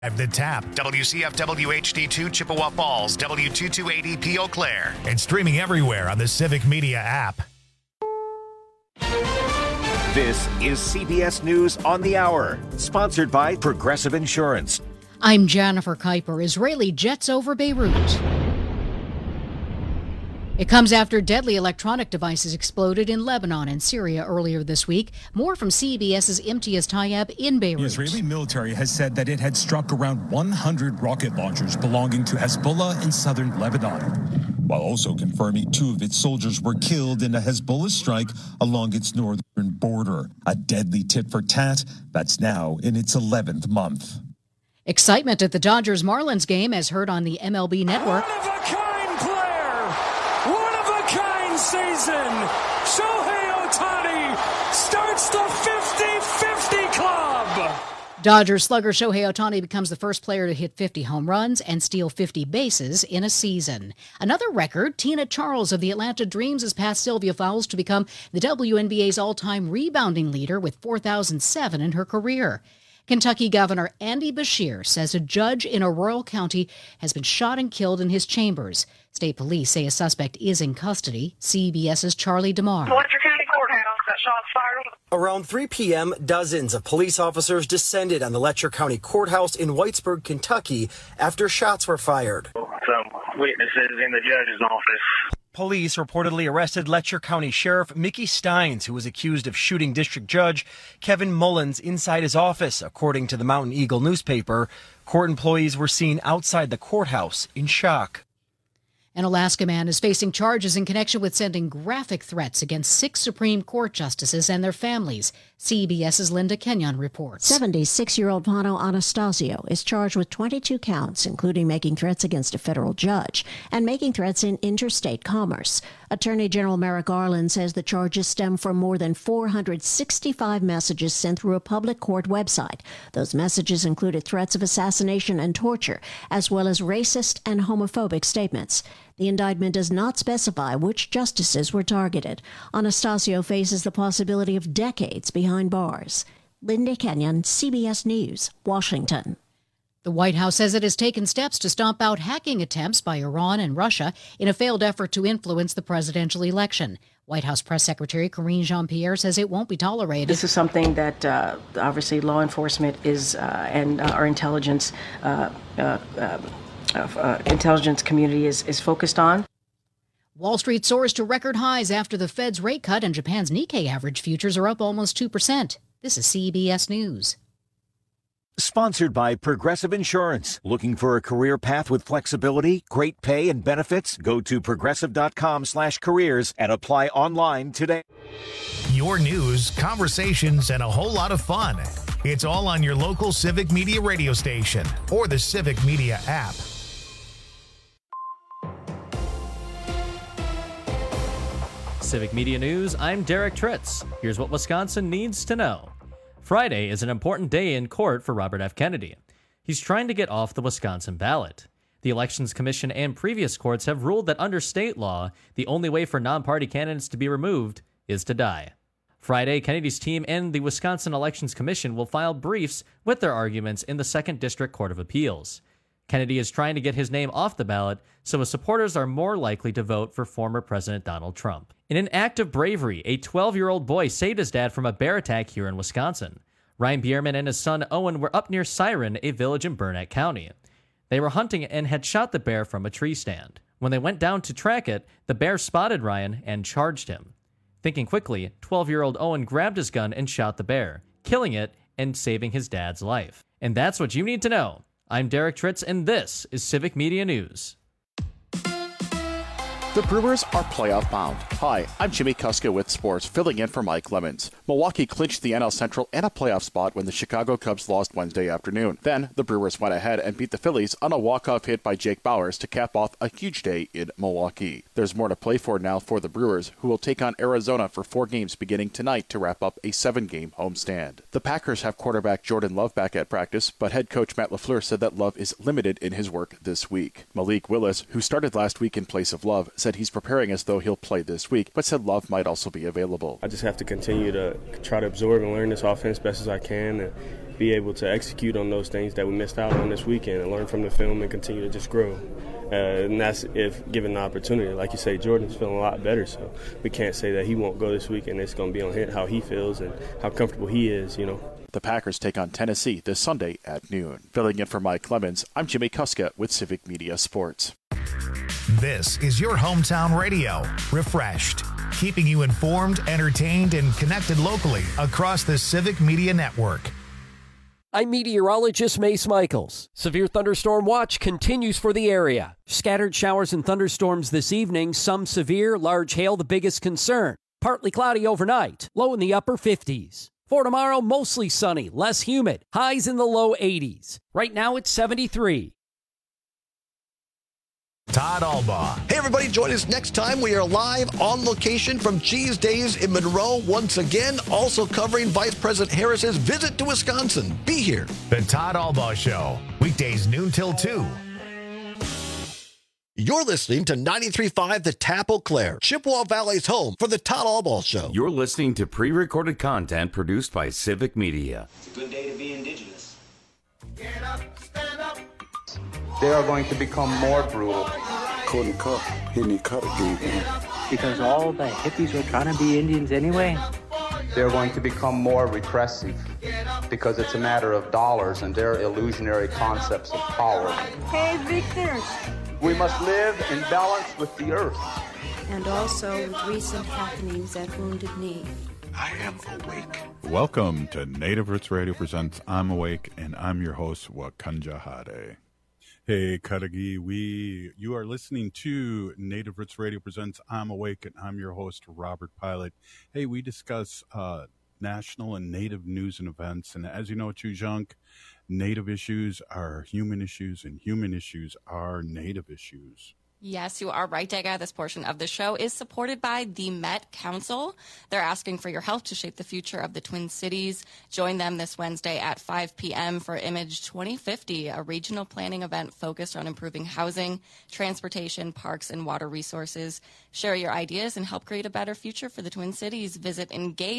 At the Tap, WCFW HD2 Chippewa Falls, W228EP Eau Claire, and streaming everywhere on the Civic Media app. This is CBS News on the Hour, sponsored by Progressive Insurance. I'm Jennifer Kuiper. Israeli jets over Beirut. It comes after deadly electronic devices exploded in Lebanon and Syria earlier this week. More from CBS's Imtiaz Tayeb in Beirut. The Israeli military has said that it had struck around 100 rocket launchers belonging to Hezbollah in southern Lebanon, while also confirming 2 of its soldiers were killed in a Hezbollah strike along its northern border. A deadly tit for tat that's now in its 11th month. Excitement at the Dodgers-Marlins game as heard on the MLB Network. One-of-a-kind player! One-of-a-kind season! Shohei Ohtani starts the 50-50 club! Dodgers slugger Shohei Ohtani becomes the first player to hit 50 home runs and steal 50 bases in a season. Another record, Tina Charles of the Atlanta Dreams has passed Sylvia Fowles to become the WNBA's all-time rebounding leader with 4,007 in her career. Kentucky Governor Andy Beshear says a judge in Arroyo County has been shot and killed in his chambers. State police say a suspect is in custody. CBS's Charlie DeMar. Letcher County Courthouse, that shots fired. Around 3 p.m., dozens of police officers descended on the Letcher County Courthouse in Whitesburg, Kentucky, after shots were fired. Some witnesses in the judge's office. Police reportedly arrested Letcher County Sheriff Mickey Steins, who was accused of shooting District Judge Kevin Mullins inside his office. According to the Mountain Eagle newspaper, court employees were seen outside the courthouse in shock. An Alaska man is facing charges in connection with sending graphic threats against 6 Supreme Court justices and their families. CBS's Linda Kenyon reports. 76-year-old Vano Anastasio is charged with 22 counts, including making threats against a federal judge and making threats in interstate commerce. Attorney General Merrick Garland says the charges stem from more than 465 messages sent through a public court website. Those messages included threats of assassination and torture, as well as racist and homophobic statements. The indictment does not specify which justices were targeted. Anastasio faces the possibility of decades behind bars. Linda Kenyon, CBS News, Washington. The White House says it has taken steps to stomp out hacking attempts by Iran and Russia in a failed effort to influence the presidential election. White House Press Secretary Karine Jean-Pierre says it won't be tolerated. This is something that obviously law enforcement is and our intelligence intelligence community is focused on. Wall Street soars to record highs after the Fed's rate cut, and Japan's Nikkei average futures are up almost 2%. This is CBS News. Sponsored by Progressive Insurance. Looking for a career path with flexibility, great pay, and benefits? Go to progressive.com/careers and apply online today. Your news, conversations, and a whole lot of fun. It's all on your local Civic Media radio station or the Civic Media app. Civic Media News, I'm Derek Tritz. Here's what Wisconsin needs to know. Friday is an important day in court for Robert F. Kennedy. He's trying to get off the Wisconsin ballot. The Elections Commission and previous courts have ruled that under state law, the only way for non-party candidates to be removed is to die. Friday, Kennedy's team and the Wisconsin Elections Commission will file briefs with their arguments in the 2nd District Court of Appeals. Kennedy is trying to get his name off the ballot, so his supporters are more likely to vote for former President Donald Trump. In an act of bravery, a 12-year-old boy saved his dad from a bear attack here in Wisconsin. Ryan Bierman and his son Owen were up near Siren, a village in Burnett County. They were hunting and had shot the bear from a tree stand. When they went down to track it, the bear spotted Ryan and charged him. Thinking quickly, 12-year-old Owen grabbed his gun and shot the bear, killing it and saving his dad's life. And that's what you need to know. I'm Derek Tritz, and this is Civic Media News. The Brewers are playoff bound. Hi, I'm Jimmy Kuska with sports, filling in for Mike Lemons. Milwaukee clinched the NL Central and a playoff spot when the Chicago Cubs lost Wednesday afternoon. Then, the Brewers went ahead and beat the Phillies on a walk-off hit by Jake Bauers to cap off a huge day in Milwaukee. There's more to play for now for the Brewers, who will take on Arizona for 4 games beginning tonight to wrap up a 7-game homestand. The Packers have quarterback Jordan Love back at practice, but head coach Matt LaFleur said that Love is limited in his work this week. Malik Willis, who started last week in place of Love, said he's preparing as though he'll play this week, but said Love might also be available. I just have to continue to try to absorb and learn this offense best as I can be able to execute on those things that we missed out on this weekend and learn from the film and continue to just grow. And that's if given the opportunity. Like you say, Jordan's feeling a lot better, so we can't say that he won't go this weekend. It's going to be on him, how he feels and how comfortable he is, you know. The Packers take on Tennessee this Sunday at noon. Filling in for Mike Lemons, I'm Jimmy Kuska with Civic Media Sports. This is your hometown radio, Refreshed, keeping you informed, entertained, and connected locally across the Civic Media Network. I'm meteorologist Mace Michaels. Severe thunderstorm watch continues for the area. Scattered showers and thunderstorms this evening, some severe, large hail the biggest concern. Partly cloudy overnight, low in the upper 50s. For tomorrow, mostly sunny, less humid, highs in the low 80s. Right now it's 73. Todd Albaugh. Hey, everybody, join us next time. We are live on location from Cheese Days in Monroe once again, also covering Vice President Harris's visit to Wisconsin. Be here. The Todd Albaugh Show, weekdays noon till 2. You're listening to 93.5 The Tap Eau Claire, Chippewa Valley's home for the Todd Albaugh Show. You're listening to pre-recorded content produced by Civic Media. It's a good day to be indigenous. Get up, stand up. They are going to become more brutal. Couldn't cut. He didn't cut again. Because all the hippies were trying to be Indians anyway. They're going to become more repressive because it's a matter of dollars and their illusionary concepts of power. Hey, Victor. We must live in balance with the earth. And also with recent happenings at Wounded Knee. I am awake. Welcome to Native Roots Radio presents I'm Awake, and I'm your host, Wakanja Hade. Hey, Kadagi, you are listening to Native Roots Radio presents I'm Awake, and I'm your host, Robert Pilot. Hey, we discuss national and Native news and events, and as you know, Chujunk, Native issues are human issues, and human issues are Native issues. Yes, you are right, Dega. This portion of the show is supported by the Met Council. They're asking for your help to shape the future of the Twin Cities. Join them this Wednesday at 5 p.m. for Image 2050, a regional planning event focused on improving housing, transportation, parks, and water resources. Share your ideas and help create a better future for the Twin Cities. Visit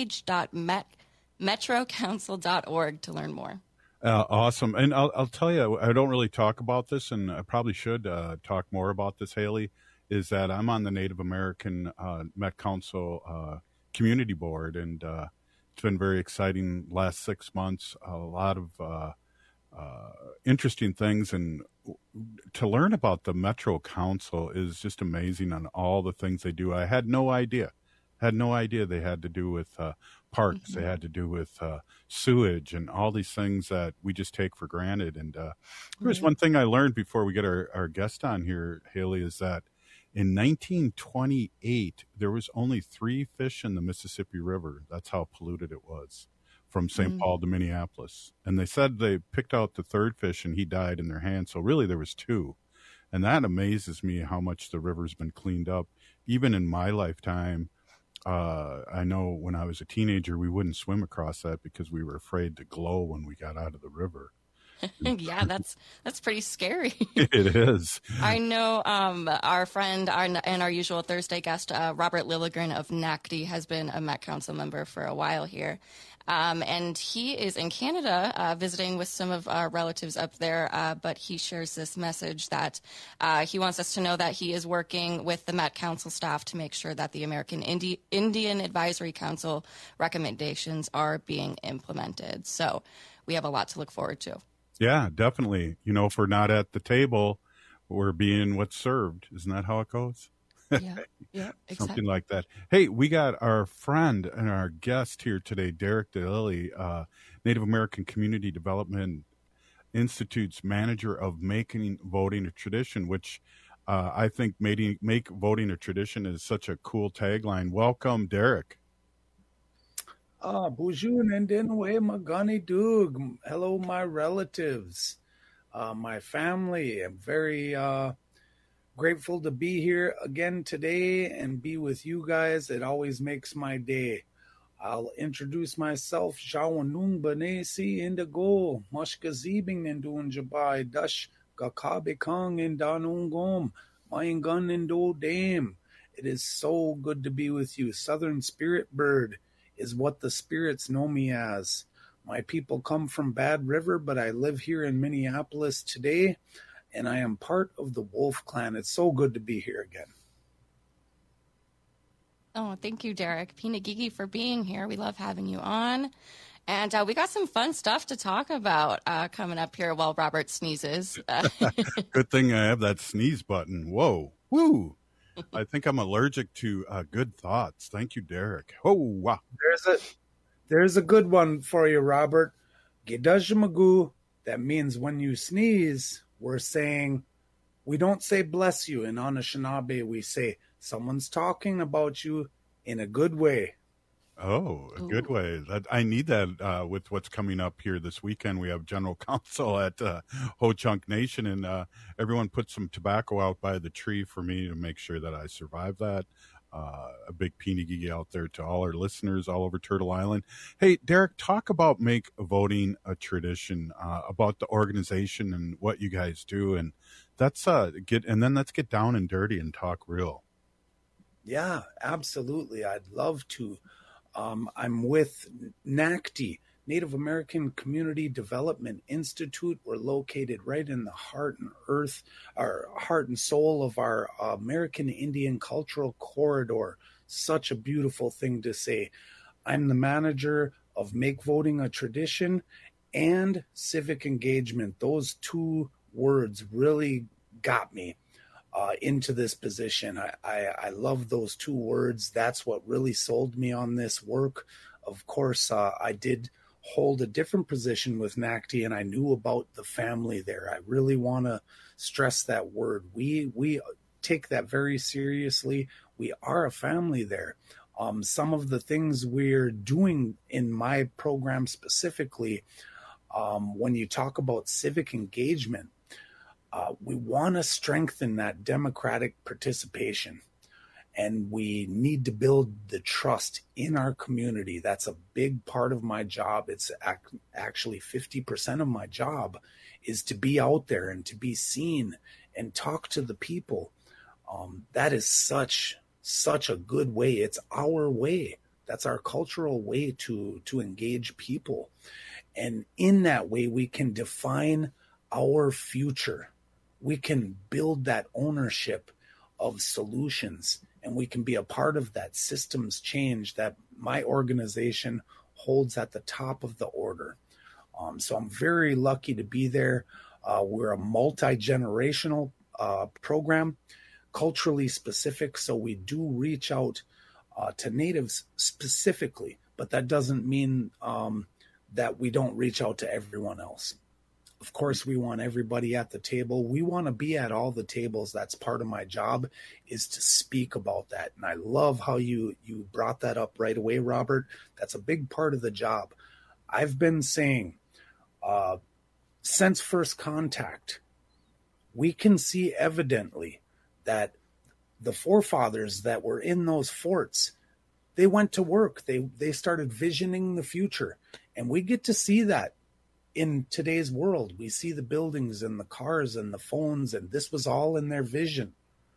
engage.metrocouncil.org to learn more. Awesome. And I'll tell you, I don't really talk about this, and I probably should talk more about this, Haley, is that I'm on the Native American Met Council Community Board, and it's been very exciting last 6 months, a lot of interesting things, and to learn about the Metro Council is just amazing on all the things they do. I had no idea they had to do with parks. Mm-hmm. They had to do with sewage and all these things that we just take for granted. And there's one thing I learned before we get our guest on here, Haley, is that in 1928, there was only 3 fish in the Mississippi River. That's how polluted it was, from St. Paul to Minneapolis. And they said they picked out the 3rd fish and he died in their hands. So really there was 2. And that amazes me how much the river's been cleaned up. Even in my lifetime, I know when I was a teenager, we wouldn't swim across that because we were afraid to glow when we got out of the river. Yeah, that's pretty scary. It is. I know our friend and our usual Thursday guest, Robert Lilligren of NACD, has been a Met Council member for a while here. And he is in Canada visiting with some of our relatives up there, but he shares this message that he wants us to know that he is working with the Met Council staff to make sure that the American Indian Advisory Council recommendations are being implemented. So we have a lot to look forward to. Yeah, definitely. You know, if we're not at the table, we're being what's served. Isn't that how it goes? Yeah, exactly. Something like that. Hey, we got our friend and our guest here today, Derek DeLilly, Native American Community Development Institute's manager of Making Voting a Tradition, which I think make voting a tradition is such a cool tagline. Welcome, Derek. Bonjour, Nandinwe Magani Dug. Hello, my relatives, my family. I'm very grateful to be here again today and be with you guys. It always makes my day. I'll introduce myself. Jawanung Banesi Indigo, Mushkazibing Nindun Jabai, Dash Gakabe Kong and Danungom, Mayangun Indo Dame. It is so good to be with you. Southern Spirit Bird is what the spirits know me as. My people come from Bad River, but I live here in Minneapolis today, and I am part of the Wolf Clan. It's so good to be here again. Oh, thank you, Derek Pinagigi, for being here. We love having you on. And we got some fun stuff to talk about coming up here while Robert sneezes. Good thing I have that sneeze button. Whoa. Woo. I think I'm allergic to good thoughts. Thank you, Derek. Oh, wow. There's a good one for you, Robert. Gidajamagu. That means when you sneeze, we're saying, we don't say bless you. In Anishinaabe, we say someone's talking about you in a good way. Oh, a good way. I need that with what's coming up here this weekend. We have General Council at Ho Chunk Nation, and everyone put some tobacco out by the tree for me to make sure that I survive that. A big Pinagigi out there to all our listeners all over Turtle Island. Hey, Derek, talk about Make Voting a Tradition, about the organization and what you guys do, and let's get down and dirty and talk real. Yeah, absolutely. I'd love to. I'm with NACD, Native American Community Development Institute. We're located right in the heart and soul of our American Indian Cultural Corridor. Such a beautiful thing to say. I'm the manager of Make Voting a Tradition and Civic Engagement. Those two words really got me into this position. I love those two words. That's what really sold me on this work. Of course, I did hold a different position with NACD, and I knew about the family there. I really want to stress that word. We take that very seriously. We are a family there. Some of the things we're doing in my program specifically, when you talk about civic engagement, we want to strengthen that democratic participation, and we need to build the trust in our community. That's a big part of my job. It's actually 50% of my job is to be out there and to be seen and talk to the people. That is such a good way. It's our way. That's our cultural way to engage people. And in that way, we can define our future. We can build that ownership of solutions, and we can be a part of that systems change that my organization holds at the top of the order. So I'm very lucky to be there. We're a multi-generational program, culturally specific, so we do reach out to natives specifically, but that doesn't mean that we don't reach out to everyone else. Of course, we want everybody at the table. We want to be at all the tables. That's part of my job, is to speak about that. And I love how you brought that up right away, Robert. That's a big part of the job. I've been saying since first contact, we can see evidently that the forefathers that were in those forts, they went to work. They started visioning the future. And we get to see that. In today's world, we see the buildings and the cars and the phones, and this was all in their vision.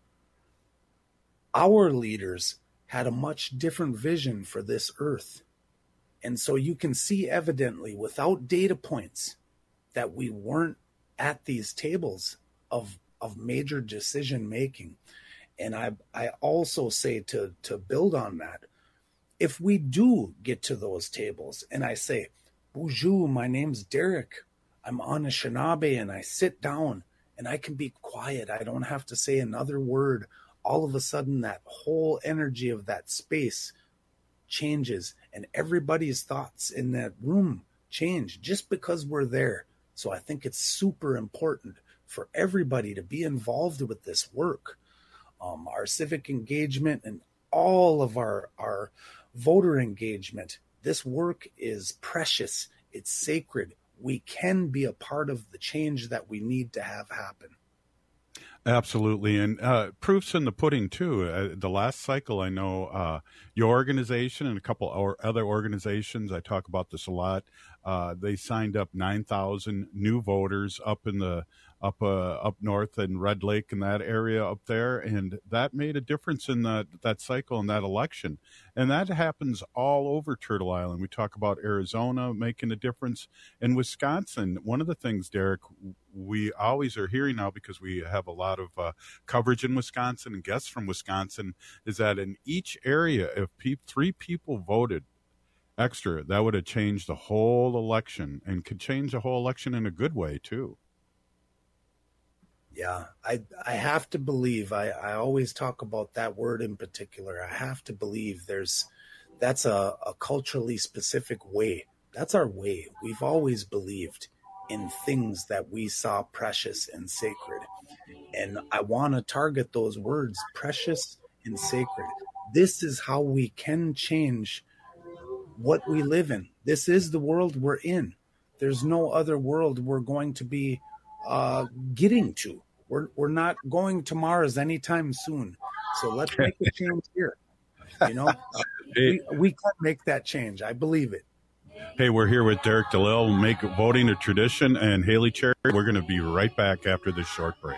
Our leaders had a much different vision for this earth. And so you can see evidently, without data points, that we weren't at these tables of major decision making. And I also say to build on that, if we do get to those tables and I say, Bonjour, my name's Derek. I'm Anishinaabe, and I sit down and I can be quiet. I don't have to say another word. All of a sudden, that whole energy of that space changes, and everybody's thoughts in that room change just because we're there. So I think it's super important for everybody to be involved with this work. Our civic engagement and all of our voter engagement. This work is precious. It's sacred. We can be a part of the change that we need to have happen. Absolutely. And proof's in the pudding, too. The last cycle, I know your organization and a couple of other organizations, I talk about this a lot, they signed up 9,000 new voters up in the up north in Red Lake and that area up there, and that made a difference in that cycle and that election. And that happens all over Turtle Island. We talk about Arizona making a difference. In Wisconsin, one of the things, Derek, we always are hearing now, because we have a lot of coverage in Wisconsin and guests from Wisconsin, is that in each area, if 3 people voted extra, that would have changed the whole election, and could change the whole election in a good way too. Yeah, I have to believe, I always talk about that word in particular. I have to believe that's a culturally specific way. That's our way. We've always believed in things that we saw precious and sacred. And I want to target those words, precious and sacred. This is how we can change what we live in. This is the world we're in. There's no other world we're going to be getting to. We're not going to Mars anytime soon. So let's make a change here. We can make that change. I believe it. Hey, we're here with Derek DeLille, make voting a tradition, and Haley Cherry. We're going to be right back after this short break.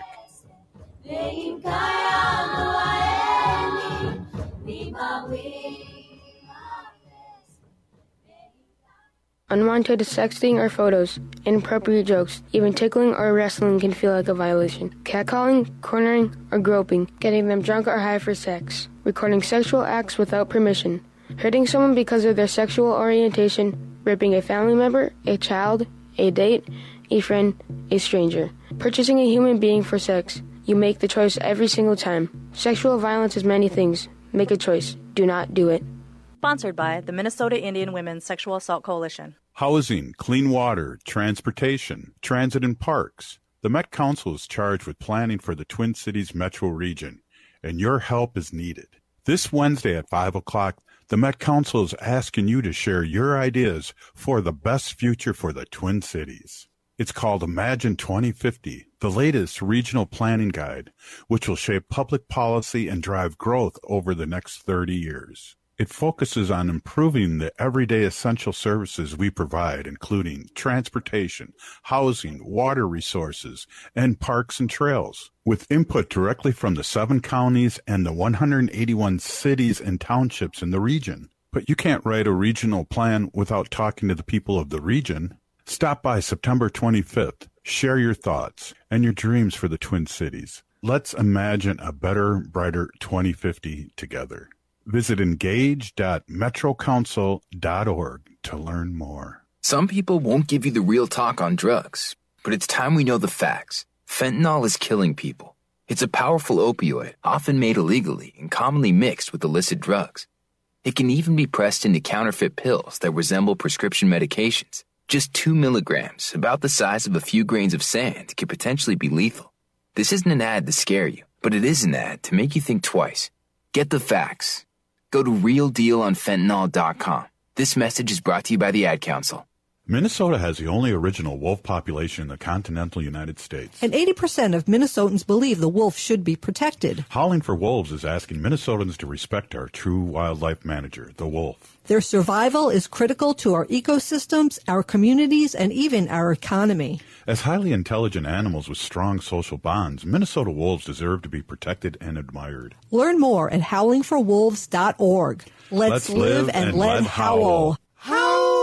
Unwanted sexting or photos, inappropriate jokes, even tickling or wrestling can feel like a violation. Catcalling, cornering, or groping, getting them drunk or high for sex, recording sexual acts without permission, hurting someone because of their sexual orientation, raping a family member, a child, a date, a friend, a stranger, purchasing a human being for sex. You make the choice every single time. Sexual violence is many things. Make a choice. Do not do it. Sponsored by the Minnesota Indian Women's Sexual Assault Coalition. Housing, clean water, transportation, transit, and parks. The Met Council is charged with planning for the Twin Cities metro region, and your help is needed. This Wednesday at 5 o'clock, the Met Council is asking you to share your ideas for the best future for the Twin Cities. It's called Imagine 2050, the latest regional planning guide, which will shape public policy and drive growth over the next 30 years. It focuses on improving the everyday essential services we provide, including transportation, housing, water resources, and parks and trails, with input directly from the 7 counties and the 181 cities and townships in the region. But you can't write a regional plan without talking to the people of the region. Stop by September 25th. Share your thoughts and your dreams for the Twin Cities. Let's imagine a better, brighter 2050 together. Visit engage.metrocouncil.org to learn more. Some people won't give you the real talk on drugs, but it's time we know the facts. Fentanyl is killing people. It's a powerful opioid, often made illegally and commonly mixed with illicit drugs. It can even be pressed into counterfeit pills that resemble prescription medications. Just 2 milligrams, about the size of a few grains of sand, could potentially be lethal. This isn't an ad to scare you, but it is an ad to make you think twice. Get the facts. Go to realdealonfentanyl.com. This message is brought to you by the Ad Council. Minnesota has the only original wolf population in the continental United States. And 80% of Minnesotans believe the wolf should be protected. Howling for Wolves is asking Minnesotans to respect our true wildlife manager, the wolf. Their survival is critical to our ecosystems, our communities, and even our economy. As highly intelligent animals with strong social bonds, Minnesota wolves deserve to be protected and admired. Learn more at howlingforwolves.org. Let's live and let howl. Howl!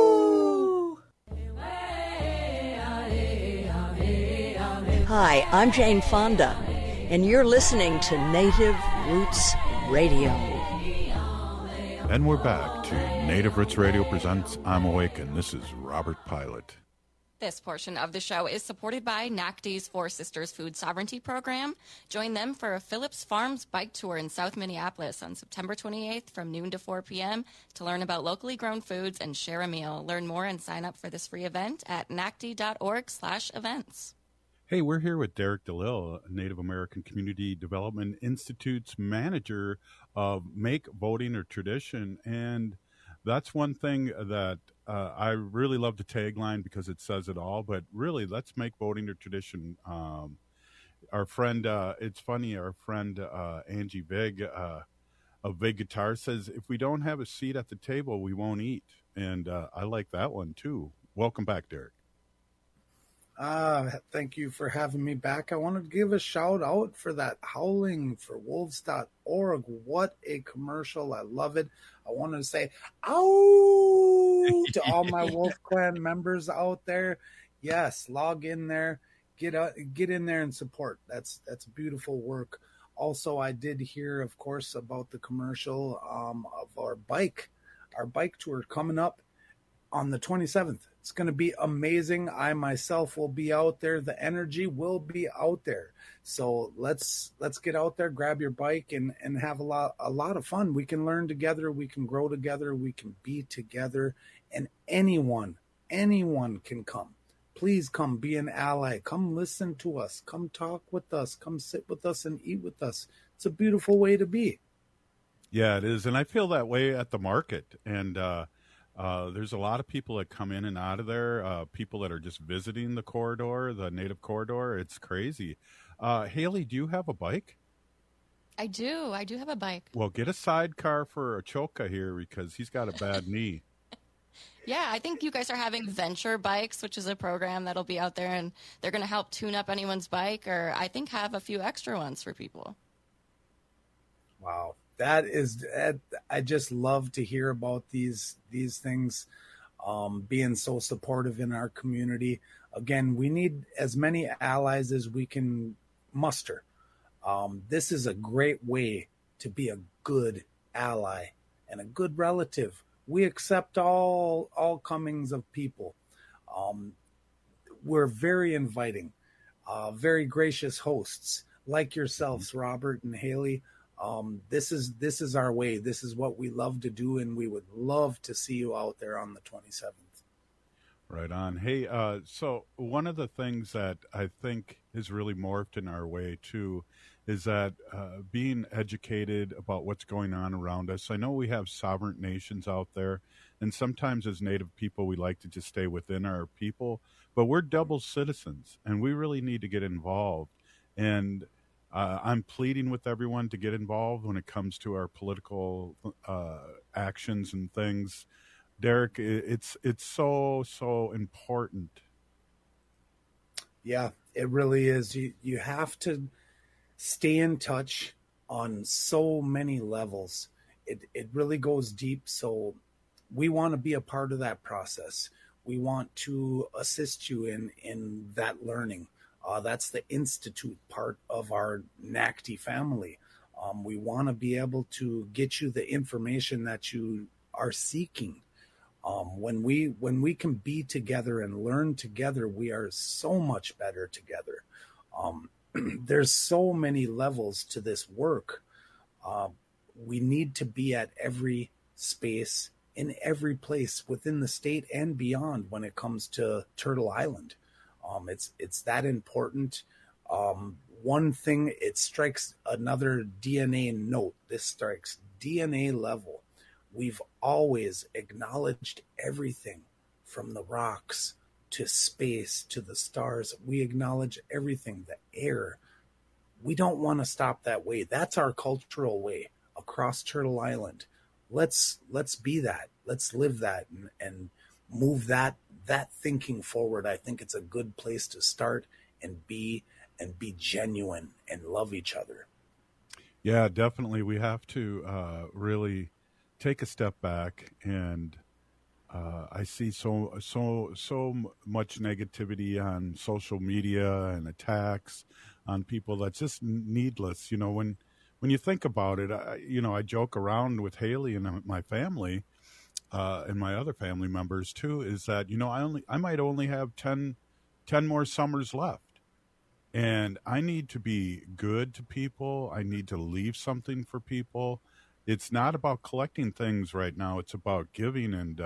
Hi, I'm Jane Fonda, and you're listening to Native Roots Radio. And we're back to Native Roots Radio presents I'm Awake, and this is Robert Pilot. This portion of the show is supported by NACD's Four Sisters Food Sovereignty Program. Join them for a Phillips Farms bike tour in South Minneapolis on September 28th from noon to 4 p.m. to learn about locally grown foods and share a meal. Learn more and sign up for this free event at nacd.org/events. Hey, we're here with Derek DeLille, Native American Community Development Institute's manager of Make Voting a Tradition. And that's one thing that I really love the tagline because it says it all. But really, let's make voting a tradition. Our friend, it's funny, our friend Angie Vig of Vig Guitar says, if we don't have a seat at the table, we won't eat. And I like that one, too. Welcome back, Derek. Thank you for having me back. I wanted to give a shout out for that howlingforwolves.org. What a commercial. I love it. I wanted to say, ow, to all my Wolf Clan members out there. Yes, log in there, get in there and support. That's beautiful work. Also, I did hear, of course, about the commercial of our bike tour coming up on the 27th. It's going to be amazing. I myself will be out there. The energy will be out there. So let's get out there, grab your bike, and have a lot of fun. We can learn together. We can grow together. We can be together. And anyone can come. Please come be an ally. Come listen to us. Come talk with us. Come sit with us and eat with us. It's a beautiful way to be. Yeah, it is. And I feel that way at the market. And there's a lot of people that come in and out of there, people that are just visiting the corridor, the native corridor. It's crazy. Haley, do you have a bike? I do have a bike. Well, get a sidecar for Achoka here because he's got a bad knee. Yeah, I think you guys are having Venture Bikes, which is a program that'll be out there, and they're going to help tune up anyone's bike, or I think have a few extra ones for people. Wow. I just love to hear about these things, being so supportive in our community. Again, we need as many allies as we can muster. This is a great way to be a good ally and a good relative. We accept all comings of people. We're very inviting, very gracious hosts like yourselves, Robert and Haley. This is our way. This is what we love to do, and we would love to see you out there on the 27th. Right on. Hey, so one of the things that I think has really morphed in our way too is that being educated about what's going on around us. I know we have sovereign nations out there, and sometimes as Native people, we like to just stay within our people, but we're double citizens, and we really need to get involved. And I'm pleading with everyone to get involved when it comes to our political actions and things. Derek, it's so important. Yeah, it really is. You have to stay in touch on so many levels. It really goes deep. So we want to be a part of that process. We want to assist you in that learning. That's the institute part of our NACTI family. We want to be able to get you the information that you are seeking. When we can be together and learn together, we are so much better together. There's so many levels to this work. We need to be at every space, in every place within the state and beyond when it comes to Turtle Island. It's that important. One thing, it strikes another DNA note. This strikes DNA level. We've always acknowledged everything from the rocks to space to the stars. We acknowledge everything, the air. We don't want to stop that way. That's our cultural way across Turtle Island. Let's be that. Let's live that and move that thinking forward. I think it's a good place to start and be genuine and love each other. Yeah, definitely. We have to really take a step back, and I see so much negativity on social media and attacks on people that's just needless. You know, when you think about it, I joke around with Haley and my family. And my other family members too, is that, I might only have 10 more summers left, and I need to be good to people. I need to leave something for people. It's not about collecting things right now. It's about giving, and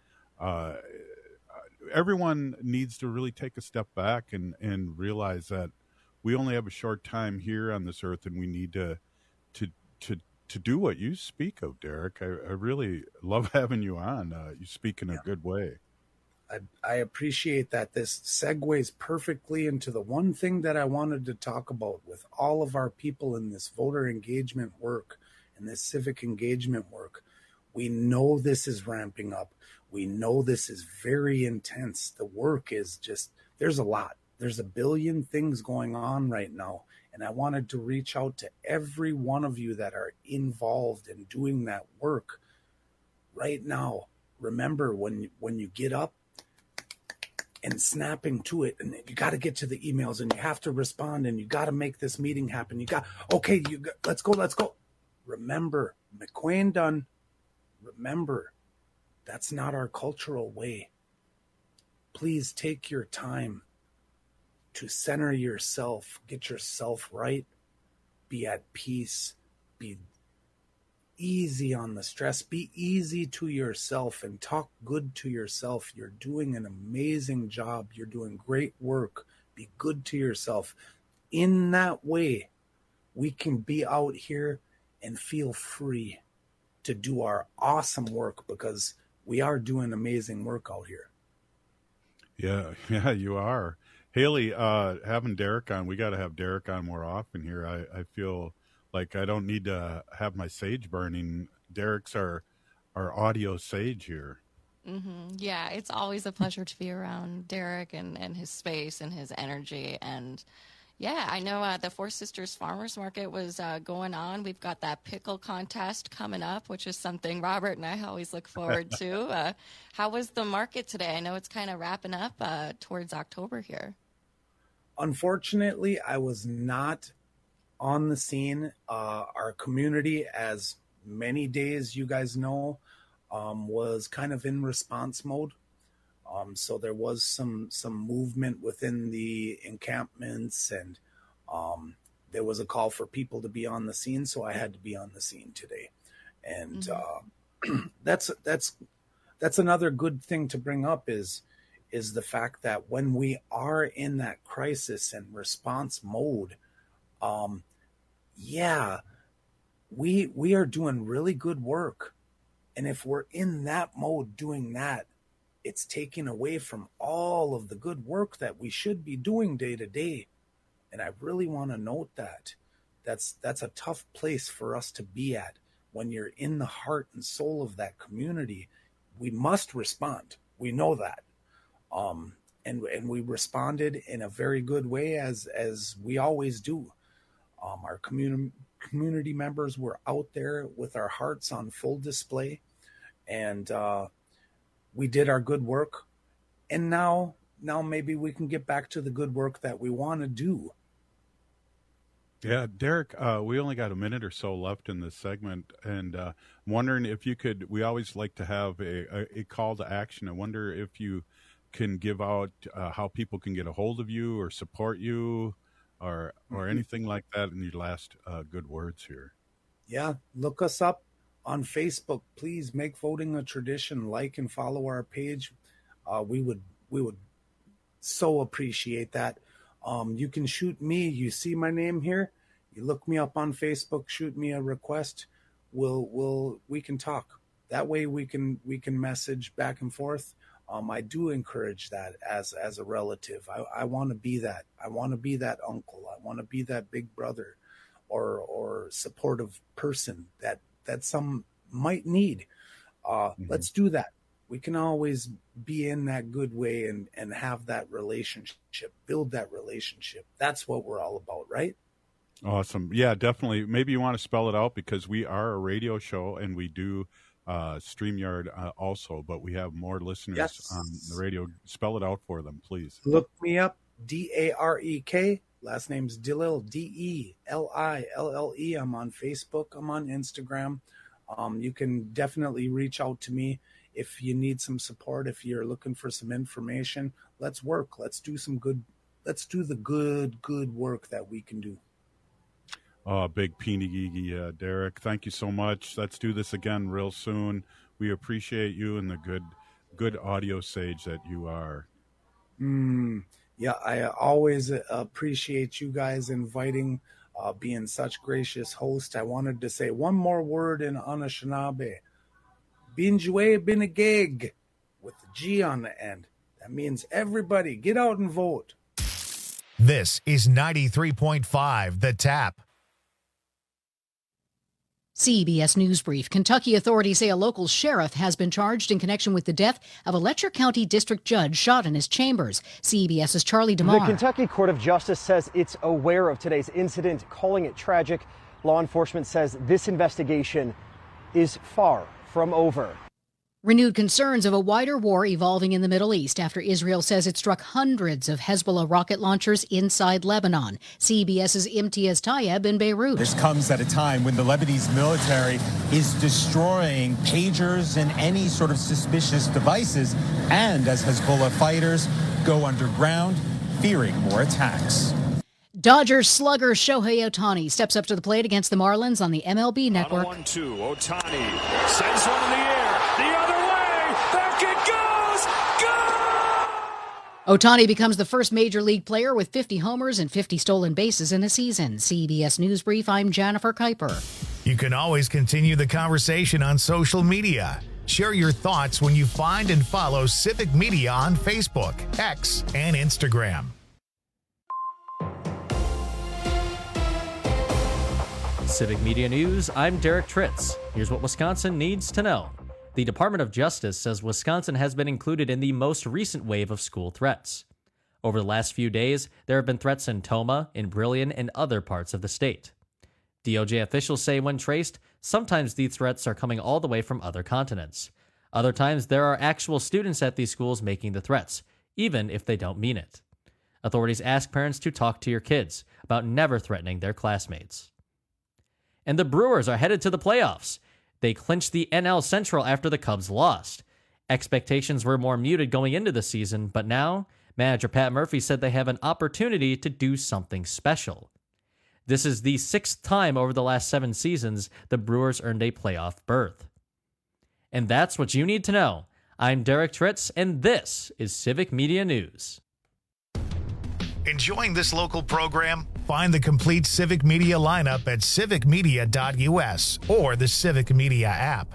everyone needs to really take a step back and realize that we only have a short time here on this earth, and we need to do what you speak of, Derek. I really love having you on. You speak in a good way. I appreciate that. This segues perfectly into the one thing that I wanted to talk about with all of our people in this voter engagement work and this civic engagement work. We know this is ramping up. We know this is very intense. The work is just, there's a lot. There's a billion things going on right now. And I wanted to reach out to every one of you that are involved in doing that work right now. Remember, when you get up and snapping to it, and you got to get to the emails, and you have to respond, and you got to make this meeting happen. Let's go. Remember, McQueen done. Remember, that's not our cultural way. Please take your time to center yourself, get yourself right, be at peace, be easy on the stress, be easy to yourself, and talk good to yourself. You're doing an amazing job. You're doing great work. Be good to yourself. In that way, we can be out here and feel free to do our awesome work, because we are doing amazing work out here. Yeah, you are. Haley, having Derek on, we got to have Derek on more often here. I feel like I don't need to have my sage burning. Derek's our audio sage here. Mm-hmm. Yeah, it's always a pleasure to be around Derek and his space and his energy. And yeah, I know the Four Sisters Farmers Market was going on. We've got that pickle contest coming up, which is something Robert and I always look forward to. How was the market today? I know it's kind of wrapping up towards October here. Unfortunately, I was not on the scene. Our community, as many days you guys know, was kind of in response mode. So there was some movement within the encampments, and there was a call for people to be on the scene, so I had to be on the scene today. And that's another good thing to bring up is the fact that when we are in that crisis and response mode, we are doing really good work. And if we're in that mode doing that, it's taking away from all of the good work that we should be doing day to day. And I really want to note that. That's a tough place for us to be at. When you're in the heart and soul of that community, we must respond. We know that. And we responded in a very good way, as we always do. Our community members were out there with our hearts on full display, and we did our good work. And now maybe we can get back to the good work that we want to do. Yeah, Derek, we only got a minute or so left in this segment, and I'm wondering if you could, we always like to have a call to action. I wonder if you can give out how people can get a hold of you or support you or anything like that in your last good words here. Yeah, look us up on Facebook. Please make voting a tradition. Like and follow our page. We would so appreciate that. You can shoot me. You see my name here. You look me up on Facebook. Shoot me a request. We can talk. That way we can message back and forth. I do encourage that as a relative. I want to be that. I want to be that uncle. I want to be that big brother or supportive person that some might need. Let's do that. We can always be in that good way and have that relationship, build that relationship. That's what we're all about, right? Awesome. Yeah, definitely. Maybe you want to spell it out, because we are a radio show and we do StreamYard also, but we have more listeners on the radio. Spell it out for them, please. Look me up, Darek. Last name's Dillil, Delille. I'm on Facebook. I'm on Instagram. You can definitely reach out to me if you need some support, if you're looking for some information. Let's work. Let's do the good work that we can do. Oh, big peeny geegy, Derek. Thank you so much. Let's do this again real soon. We appreciate you and the good audio sage that you are. Yeah, I always appreciate you guys inviting, being such gracious host. I wanted to say one more word in Anishinaabe. Binjue Binagig with the G on the end. That means everybody get out and vote. This is 93.5 The Tap. CBS News Brief. Kentucky authorities say a local sheriff has been charged in connection with the death of a Letcher County district judge shot in his chambers. CBS's Charlie DeMar. The Kentucky Court of Justice says it's aware of today's incident, calling it tragic. Law enforcement says this investigation is far from over. Renewed concerns of a wider war evolving in the Middle East after Israel says it struck hundreds of Hezbollah rocket launchers inside Lebanon. CBS's Imtiaz Tayeb in Beirut. This comes at a time when the Lebanese military is destroying pagers and any sort of suspicious devices, and as Hezbollah fighters go underground, fearing more attacks. Dodgers slugger Shohei Ohtani steps up to the plate against the Marlins on the MLB Network. On a 1-2, Ohtani sends one in the air. The other way, back it goes. Go! Ohtani becomes the first major league player with 50 homers and 50 stolen bases in a season. CBS News Brief, I'm Jennifer Kuiper. You can always continue the conversation on social media. Share your thoughts when you find and follow Civic Media on Facebook, X, and Instagram. Civic Media News, I'm Derek Tritz. Here's what Wisconsin needs to know. The Department of Justice says Wisconsin has been included in the most recent wave of school threats. Over the last few days, there have been threats in Tomah, in Brillion, and other parts of the state. DOJ officials say when traced, sometimes these threats are coming all the way from other continents. Other times, there are actual students at these schools making the threats, even if they don't mean it. Authorities ask parents to talk to your kids about never threatening their classmates. And the Brewers are headed to the playoffs. They clinched the NL Central after the Cubs lost. Expectations were more muted going into the season, but now, manager Pat Murphy said they have an opportunity to do something special. This is the 6th time over the last 7 seasons the Brewers earned a playoff berth. And that's what you need to know. I'm Derek Tritz, and this is Civic Media News. Enjoying this local program? Find the complete Civic Media lineup at civicmedia.us or the Civic Media app.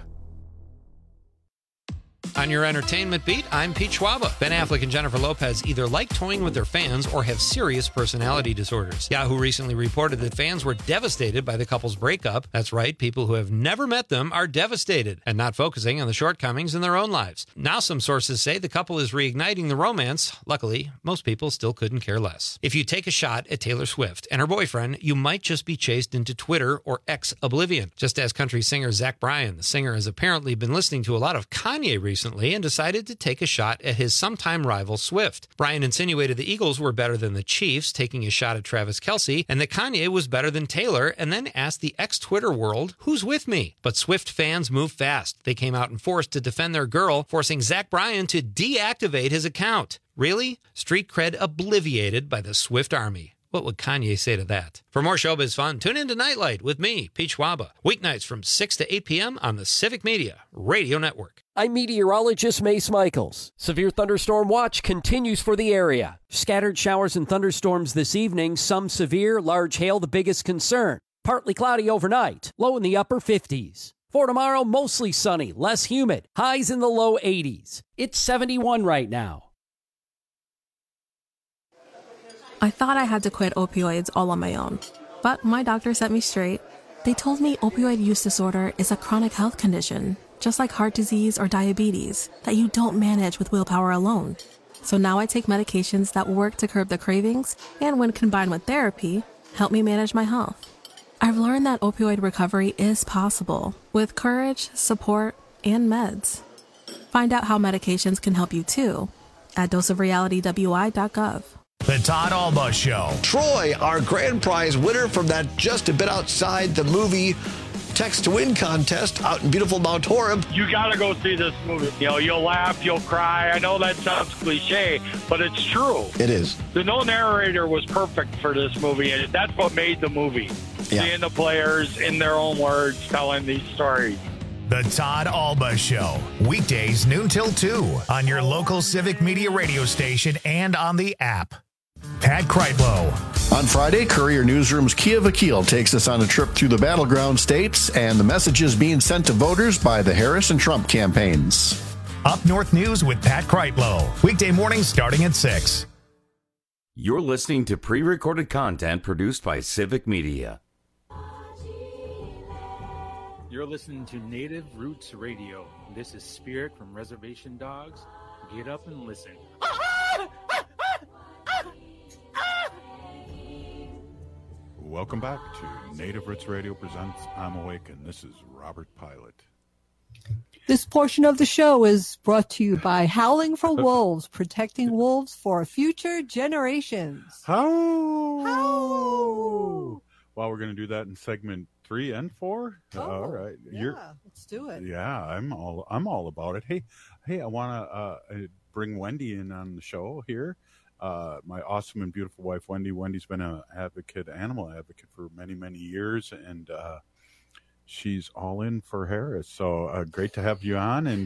On your entertainment beat, I'm Pete Schwaba. Ben Affleck and Jennifer Lopez either like toying with their fans or have serious personality disorders. Yahoo recently reported that fans were devastated by the couple's breakup. That's right, people who have never met them are devastated and not focusing on the shortcomings in their own lives. Now some sources say the couple is reigniting the romance. Luckily, most people still couldn't care less. If you take a shot at Taylor Swift and her boyfriend, you might just be chased into Twitter or X oblivion. Just as country singer Zach Bryan, the singer has apparently been listening to a lot of Kanye recently and decided to take a shot at his sometime rival Swift. Bryan insinuated the Eagles were better than the Chiefs, taking a shot at Travis Kelce, and that Kanye was better than Taylor, and then asked the ex-Twitter world, "Who's with me?" But Swift fans move fast. They came out in force to defend their girl, forcing Zach Bryan to deactivate his account. Really? Street cred obliviated by the Swift army. What would Kanye say to that? For more showbiz fun, tune in to Nightlight with me, Pete Schwaba. Weeknights from 6 to 8 p.m. on the Civic Media Radio Network. I'm meteorologist Mace Michaels. Severe thunderstorm watch continues for the area. Scattered showers and thunderstorms this evening, some severe, large hail the biggest concern. Partly cloudy overnight, low in the upper 50s. For tomorrow, mostly sunny, less humid, highs in the low 80s. It's 71 right now. I thought I had to quit opioids all on my own, but my doctor set me straight. They told me opioid use disorder is a chronic health condition, just like heart disease or diabetes, that you don't manage with willpower alone. So now I take medications that work to curb the cravings and, when combined with therapy, help me manage my health. I've learned that opioid recovery is possible with courage, support, and meds. Find out how medications can help you too at doseofrealitywi.gov. The Todd Alba Show. Troy, our grand prize winner from that Just a Bit Outside the Movie Text to Win contest out in beautiful Mount Horeb. You got to go see this movie. You know, you'll laugh, you'll cry. I know that sounds cliche, but it's true. It is. The no narrator was perfect for this movie, and that's what made the movie. Yeah. Seeing the players in their own words telling these stories. The Todd Alba Show. Weekdays noon till 2 on your local Civic Media radio station and on the app. Pat Kreitlow. On Friday, Courier Newsroom's Kia Vakil takes us on a trip through the battleground states and the messages being sent to voters by the Harris and Trump campaigns. Up North News with Pat Kreitlow. Weekday mornings starting at 6. You're listening to pre-recorded content produced by Civic Media. You're listening to Native Roots Radio. This is Spirit from Reservation Dogs. Get up and listen. Welcome back to Native Roots Radio presents I'm Awake, and this is Robert Pilot. This portion of the show is brought to you by Howling for Wolves, protecting wolves for future generations. How? Well, we're going to do that in segment 3 and 4. All right. Yeah, let's do it. Yeah, I'm all about it. Hey, I want to bring Wendy in on the show here. My awesome and beautiful wife, Wendy. Wendy's been an animal advocate for many, many years, and she's all in for Harris. So great to have you on. And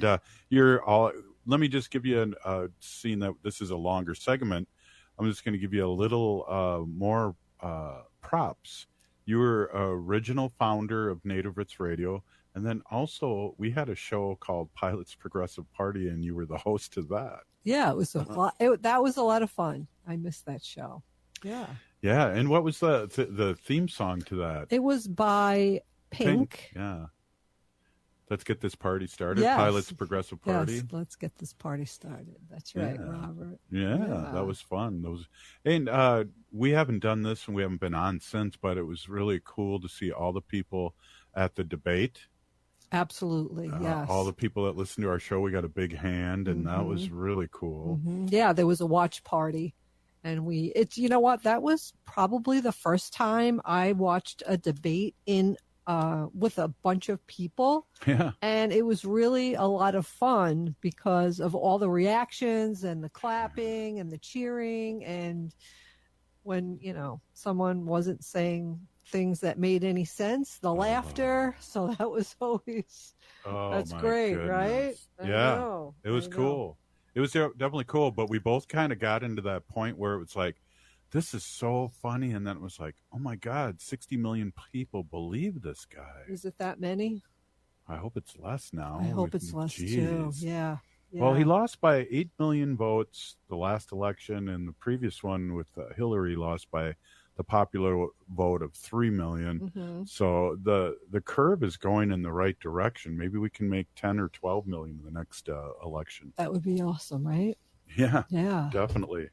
let me just give you seeing that this is a longer segment, I'm just going to give you a little more props. You were original founder of Native Roots Radio, and then also we had a show called Pilot's Progressive Party, and you were the host of that. Yeah, it was a lot. That was a lot of fun. I missed that show. Yeah. Yeah, and what was the theme song to that? It was by Pink. Yeah. Let's get this party started. Yes. Pilot's Progressive Party. Yes, let's get this party started. That's right, Robert. Yeah, that was fun. And we haven't done this, and we haven't been on since, but it was really cool to see all the people at the debate. Absolutely, yes. All the people that listen to our show, we got a big hand, and that was really cool. Mm-hmm. Yeah, there was a watch party, and you know what? That was probably the first time I watched a debate with a bunch of people. Yeah. And it was really a lot of fun because of all the reactions and the clapping and the cheering. And when, someone wasn't saying things that made any sense, the laughter. So that was always, that's great, goodness. Right? Yeah. It was cool. It was definitely cool, but we both kind of got into that point where it was like, this is so funny. And then it was like, oh my God, 60 million people believe this guy. Is it that many? I hope it's less now. I hope it's less too. Yeah. Well, he lost by 8 million votes the last election, and the previous one with Hillary lost by the popular vote of 3 million. Mm-hmm. So the curve is going in the right direction. Maybe we can make 10 or 12 million in the next election. That would be awesome, right? Yeah. Yeah. Definitely.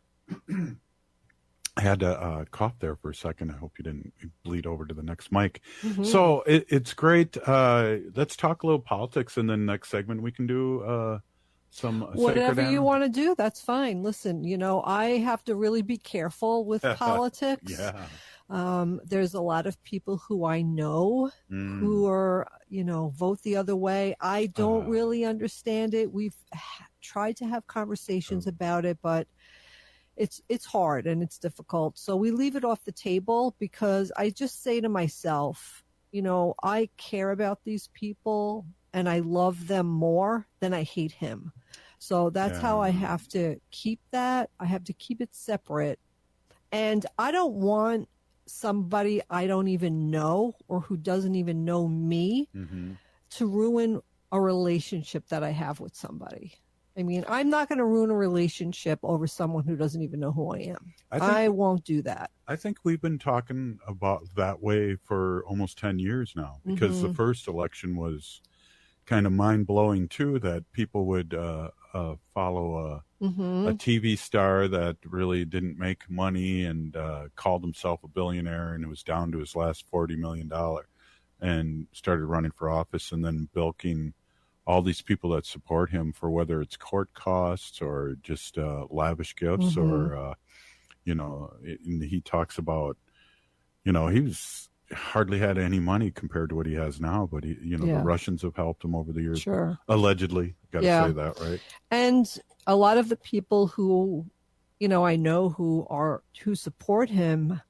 I had to cough there for a second. I hope you didn't bleed over to the next mic. Mm-hmm. So it's great. Let's talk a little politics, and then next segment we can do some whatever you want to do. That's fine. Listen, I have to really be careful with politics. Yeah. There's a lot of people who I know who are, vote the other way. I don't really understand it. We've tried to have conversations about it, but it's hard and it's difficult. So we leave it off the table because I just say to myself, I care about these people and I love them more than I hate him. So that's how I have to keep that. I have to keep it separate. And I don't want somebody I don't even know or who doesn't even know me to ruin a relationship that I have with somebody. I mean, I'm not going to ruin a relationship over someone who doesn't even know who I am. I won't do that. I think we've been talking about that way for almost 10 years now, because the first election was kind of mind-blowing, too, that people would follow a TV star that really didn't make money and called himself a billionaire, and it was down to his last $40 million, and started running for office and then bilking all these people that support him for whether it's court costs or just lavish gifts or, and he talks about, he was hardly had any money compared to what he has now, but the Russians have helped him over the years. Sure. Allegedly. Got to say that, right? And a lot of the people who, I know who support him,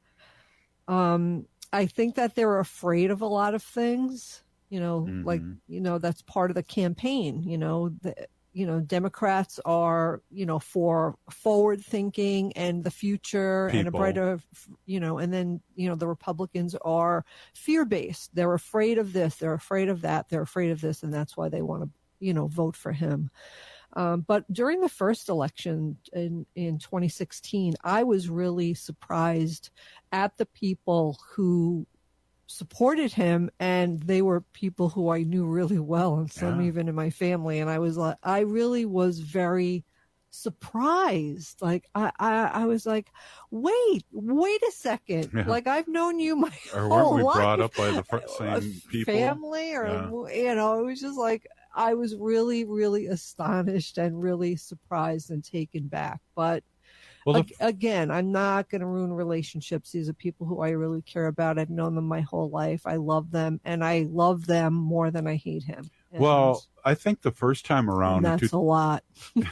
I think that they're afraid of a lot of things. That's part of the campaign. Democrats are, for forward thinking and the future and a brighter, and then, the Republicans are fear based. They're afraid of this. They're afraid of that. They're afraid of this. And that's why they want to, vote for him. But during the first election in 2016, I was really surprised at the people who supported him, and they were people who I knew really well, and some even in my family. And I really was very surprised. Like I was like, wait a second. Yeah. Like, I've known you my or whole weren't we life. brought up by the same people? Family, or it was just like, I was really, really astonished and really surprised and taken back. But again, I'm not going to ruin relationships. These are people who I really care about. I've known them my whole life. I love them, and I love them more than I hate him. And well, I think the first time around, that's a lot.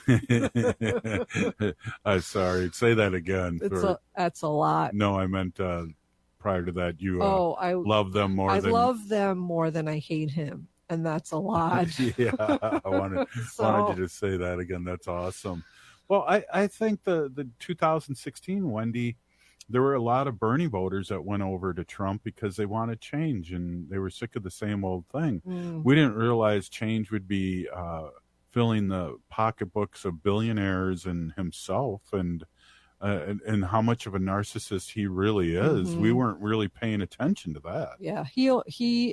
I'm sorry. Say that again. That's a lot. No, I meant prior to that, you I love them more. I love them more than I hate him, and that's a lot. Yeah, I wanted you to say that again. That's awesome. Well, I think the 2016, Wendy, there were a lot of Bernie voters that went over to Trump because they wanted change and they were sick of the same old thing. We didn't realize change would be filling the pocketbooks of billionaires and himself, and how much of a narcissist he really is. We weren't really paying attention to that. Yeah, he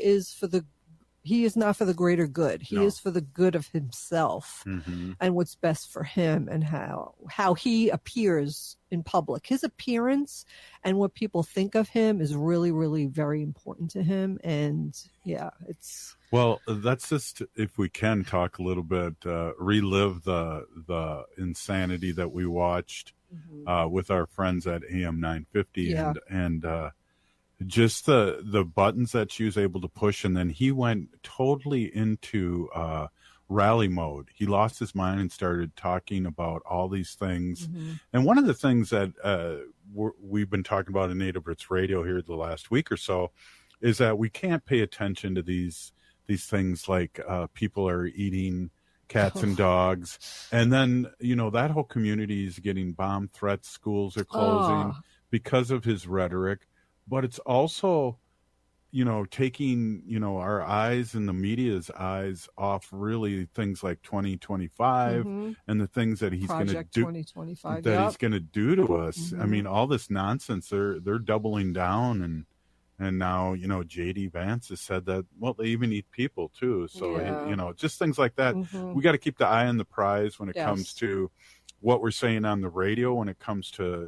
is not for the greater good. He is for the good of himself and what's best for him, and how he appears in public. His appearance and what people think of him is really, really very important to him. And well, that's just, if we can talk a little bit, relive the insanity that we watched with our friends at AM 950 and just the buttons that she was able to push. And then he went totally into rally mode. He lost his mind and started talking about all these things. And one of the things that we've been talking about in Native Roots Radio here the last week or so is that we can't pay attention to these things like people are eating cats and dogs. And then, that whole community is getting bomb threats. Schools are closing because of his rhetoric. But it's also, taking, our eyes and the media's eyes off really things like 2025 and the things that he's going to do, 2025, he's going to do to us. I mean, all this nonsense, they're doubling down. And now, J.D. Vance has said that, well, they even eat people too. So, just things like that. We got to keep the eye on the prize when it comes to what we're saying on the radio, when it comes to,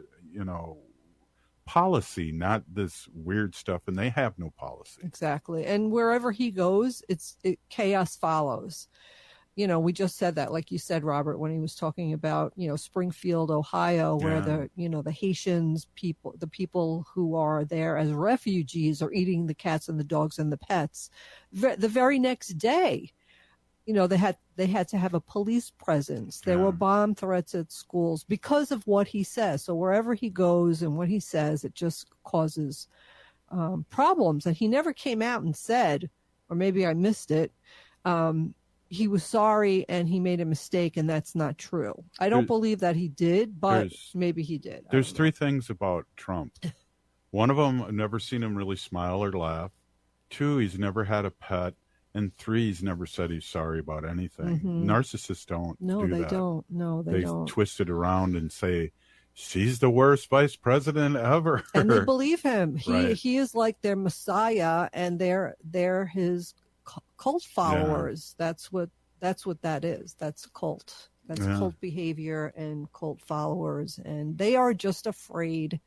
policy, not this weird stuff, and they have no policy. Exactly. And wherever he goes, chaos follows. We just said that, like you said, Robert, when he was talking about, Springfield, Ohio, where the Haitians people, the people who are there as refugees are eating the cats and the dogs and the pets. The very next day, they had to have a police presence. There were bomb threats at schools because of what he says. So wherever he goes and what he says, it just causes problems. And he never came out and said, or maybe I missed it, he was sorry and he made a mistake, and that's not true. I don't believe that he did, but maybe he did. There's three things about Trump. One of them, I've never seen him really smile or laugh. Two, he's never had a pet. And three, he's never said he's sorry about anything. Narcissists don't do that. No, they don't. They twist it around and say, she's the worst vice president ever. And they believe him. He is like their messiah, and they're his cult followers. That's what that is. That's a cult. That's cult behavior and cult followers. And they are just afraid.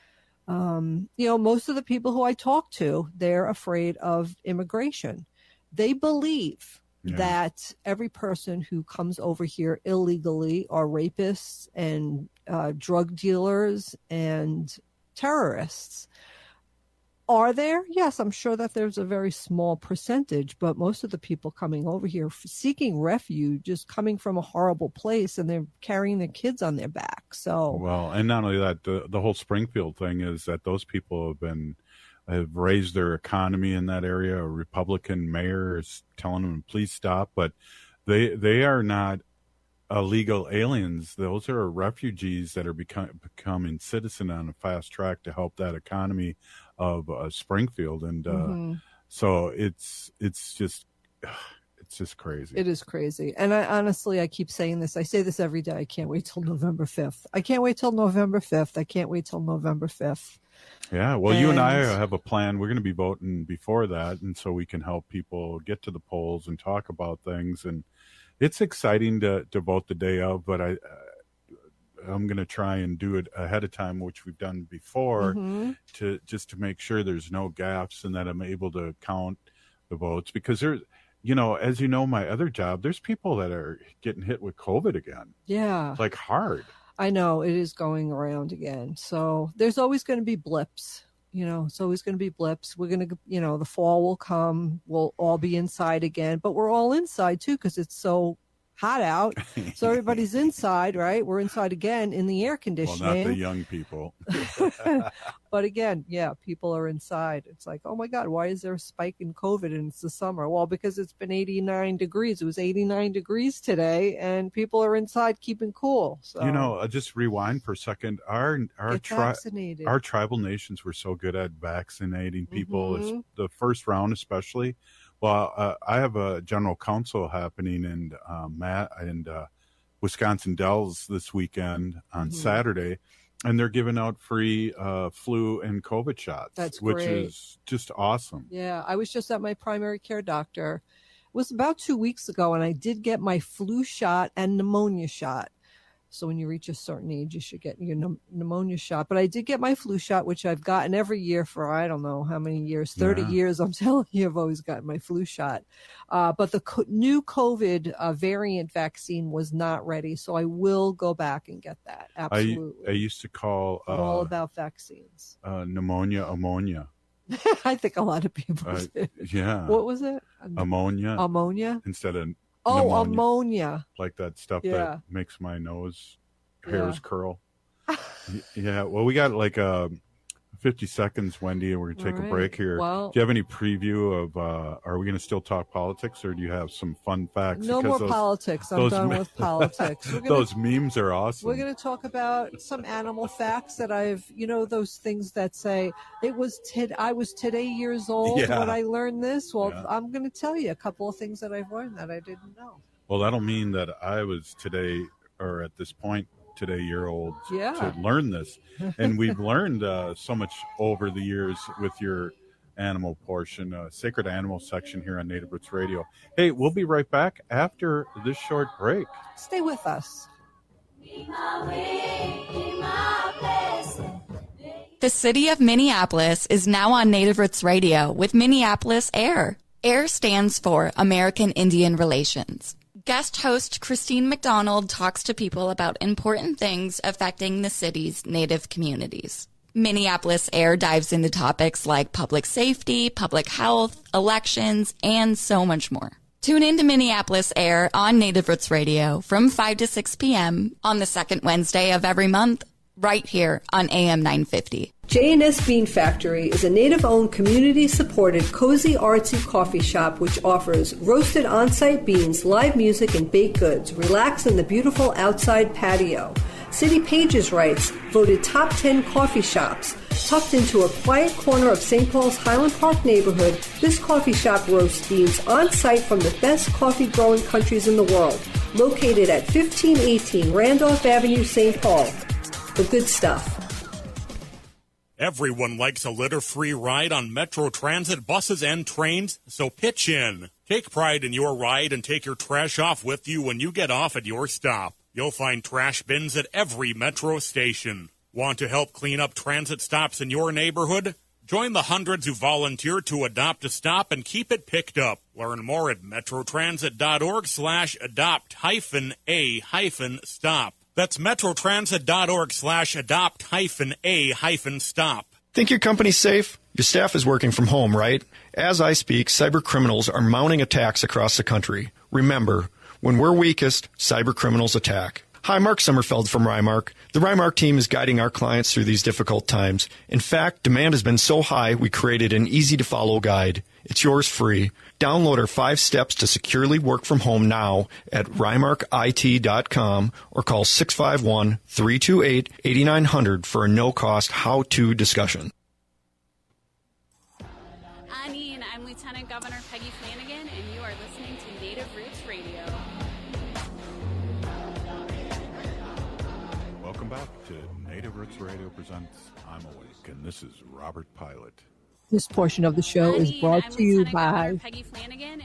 Most of the people who I talk to, they're afraid of immigration. They believe that every person who comes over here illegally are rapists and drug dealers and terrorists. Are there? Yes, I'm sure that there's a very small percentage, but most of the people coming over here seeking refuge is coming from a horrible place, and they're carrying their kids on their back. So, well, and not only that, the whole Springfield thing is that those people have raised their economy in that area. A Republican mayor is telling them, please stop. But they are not illegal aliens. Those are refugees that are becoming citizen on a fast track to help that economy of Springfield. And so it's just, It's just crazy. It is crazy. And I keep saying this. I say this every day. I can't wait till November 5th. I can't wait till November 5th. I can't wait till November 5th. Yeah. Well, you and I have a plan. We're going to be voting before that. And so we can help people get to the polls and talk about things. And it's exciting to vote the day of, but I'm going to try and do it ahead of time, which we've done before, to make sure there's no gaps and that I'm able to count the votes, because there's, as you know, my other job, there's people that are getting hit with COVID again. Yeah. It's like hard. I know it is going around again. So there's always going to be blips. It's always going to be blips. We're going to, the fall will come. We'll all be inside again, but we're all inside too, because it's so hot out. So everybody's inside, right? We're inside again in the air conditioning. Well, not the young people. But again, yeah, people are inside. It's like, oh my God, why is there a spike in COVID and it's the summer? Well, because it's been 89 degrees. It was 89 degrees today and people are inside keeping cool. So I'll just rewind for a second. Our tribal nations were so good at vaccinating people, the first round especially. Well, I have a general council happening in Wisconsin Dells this weekend on Saturday, and they're giving out free flu and COVID shots, which is just awesome. Yeah, I was just at my primary care doctor. It was about 2 weeks ago, and I did get my flu shot and pneumonia shot. So when you reach a certain age, you should get your pneumonia shot. But I did get my flu shot, which I've gotten every year for I don't know how many years, 30 years. I'm telling you, I've always gotten my flu shot. But the new COVID variant vaccine was not ready. So I will go back and get that. Absolutely. I used to call I'm all about vaccines. Pneumonia ammonia. I think a lot of people did. Yeah. What was it? Ammonia. Ammonia? Instead of ammonia. Like that stuff that makes my hairs curl. Yeah. Well, we got like 50 seconds, Wendy, and we're going to take a break here. Well, do you have any preview of, are we going to still talk politics, or do you have some fun facts? No more politics. I'm done with politics. Those memes are awesome. We're going to talk about some animal facts that those things that say I was today years old when I learned this. Well, I'm going to tell you a couple of things that I've learned that I didn't know. Well, that'll mean that I was today, or at this point, year old to learn this. And we've learned so much over the years with your animal portion, sacred animal section here on Native Roots Radio. Hey, we'll be right back after this short break. Stay with us. The city of Minneapolis is now on Native Roots Radio with Minneapolis AIR. AIR stands for American Indian Relations. Guest host Christine McDonald talks to people about important things affecting the city's Native communities. Minneapolis AIR dives into topics like public safety, public health, elections, and so much more. Tune in to Minneapolis AIR on Native Roots Radio from 5 to 6 p.m. on the second Wednesday of every month, right here on AM 950. J&S Bean Factory is a Native-owned, community-supported, cozy, artsy coffee shop which offers roasted on-site beans, live music, and baked goods. Relax in the beautiful outside patio. City Pages writes, voted top 10 coffee shops. Tucked into a quiet corner of St. Paul's Highland Park neighborhood, this coffee shop roasts beans on-site from the best coffee-growing countries in the world. Located at 1518 Randolph Avenue, St. Paul. The good stuff. Everyone likes a litter-free ride on Metro Transit buses and trains, so pitch in. Take pride in your ride and take your trash off with you when you get off at your stop. You'll find trash bins at every Metro station. Want to help clean up transit stops in your neighborhood? Join the hundreds who volunteer to adopt a stop and keep it picked up. Learn more at metrotransit.org/adopt-a-stop. That's metrotransit.org/adopt-a-stop. Think your company's safe? Your staff is working from home, right? As I speak, cyber criminals are mounting attacks across the country. Remember, when we're weakest, cyber criminals attack. Hi, Mark Sommerfeld from Rymark. The Rymark team is guiding our clients through these difficult times. In fact, demand has been so high, we created an easy-to-follow guide. It's yours free. Download our 5 steps to securely work from home now at rymarkit.com or call 651-328-8900 for a no-cost how-to discussion. I'm Lieutenant Governor Peggy Flanagan, and you are listening to Native Roots Radio presents I'm Awake, and this is Robert Pilot. This portion of the show is brought to you by Peggy Flanagan.